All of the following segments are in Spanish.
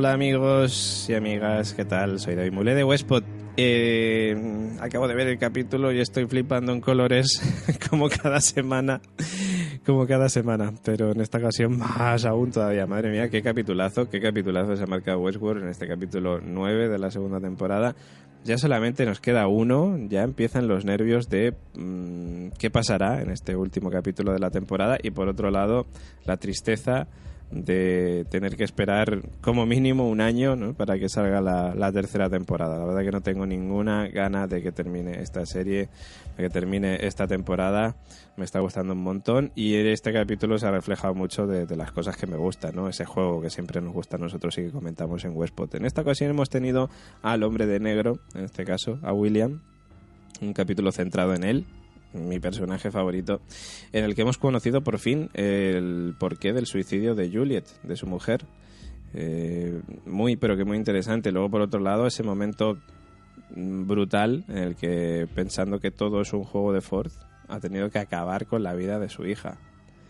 Hola amigos y amigas, ¿qué tal? Soy David Mulé de Westpod. Acabo de ver el capítulo y estoy flipando en colores como cada semana, pero en esta ocasión más aún todavía. Madre mía, qué capitulazo se ha marcado Westworld en este capítulo 9 de la segunda temporada. Ya solamente nos queda uno, ya empiezan los nervios de qué pasará en este último capítulo de la temporada, y por otro lado la tristeza de tener que esperar como mínimo un año, ¿no?, para que salga la tercera temporada. La verdad que no tengo ninguna gana de que termine esta serie, de que termine esta temporada. Me está gustando un montón y en este capítulo se ha reflejado mucho de las cosas que me gustan, ¿no? Ese juego que siempre nos gusta a nosotros y que comentamos en Westpod. En esta ocasión hemos tenido al hombre de negro, en este caso a William, un capítulo centrado en él, mi personaje favorito, en el que hemos conocido por fin el porqué del suicidio de Juliet, de su mujer. Muy interesante. Luego, por otro lado, ese momento brutal en el que, pensando que todo es un juego de Ford, ha tenido que acabar con la vida de su hija.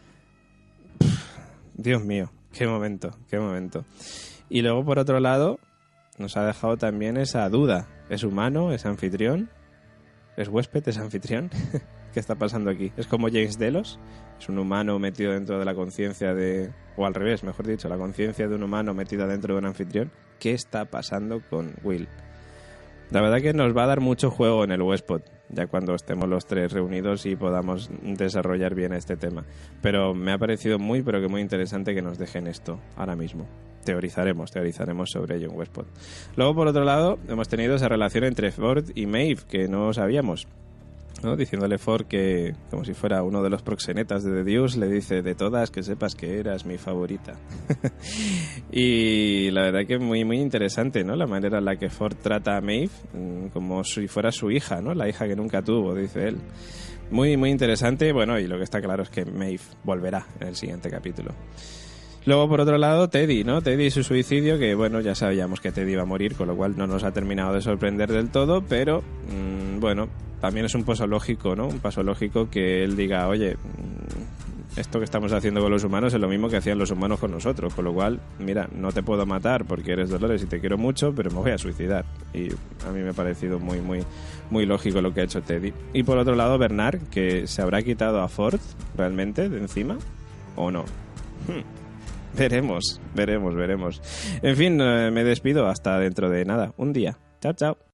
Dios mío, qué momento. Y luego, por otro lado, nos ha dejado también esa duda. ¿Es humano? ¿Es anfitrión? ¿Es huésped? ¿Es anfitrión? ¿Qué está pasando aquí? ¿Es como James Delos? ¿Es un humano metido dentro de la conciencia de... o al revés, mejor dicho, la conciencia de un humano metida dentro de un anfitrión? ¿Qué está pasando con Will? La verdad que nos va a dar mucho juego en el Westpod, ya cuando estemos los tres reunidos y podamos desarrollar bien este tema. Pero me ha parecido muy interesante que nos dejen esto ahora mismo. Teorizaremos sobre ello en Westpod. Luego, por otro lado, hemos tenido esa relación entre Ford y Maeve, que no sabíamos, ¿no? Diciéndole Ford que, como si fuera uno de los proxenetas de The Deuce, le dice: de todas, que sepas que eras mi favorita. Y la verdad que muy interesante, ¿no?, la manera en la que Ford trata a Maeve, como si fuera su hija, ¿no?, la hija que nunca tuvo, dice él. Muy interesante. Bueno, y lo que está claro es que Maeve volverá en el siguiente capítulo. Luego, por otro lado, Teddy, ¿no? Teddy y su suicidio, que bueno, ya sabíamos que Teddy iba a morir, con lo cual no nos ha terminado de sorprender del todo, pero bueno, también es un paso lógico, ¿no? Un paso lógico que él diga: oye, esto que estamos haciendo con los humanos es lo mismo que hacían los humanos con nosotros, con lo cual, mira, no te puedo matar porque eres Dolores y te quiero mucho, pero me voy a suicidar. Y a mí me ha parecido muy lógico lo que ha hecho Teddy. Y por otro lado, Bernard, que se habrá quitado a Ford realmente de encima, ¿o no? Veremos. En fin, me despido hasta dentro de nada. Un día. Chao.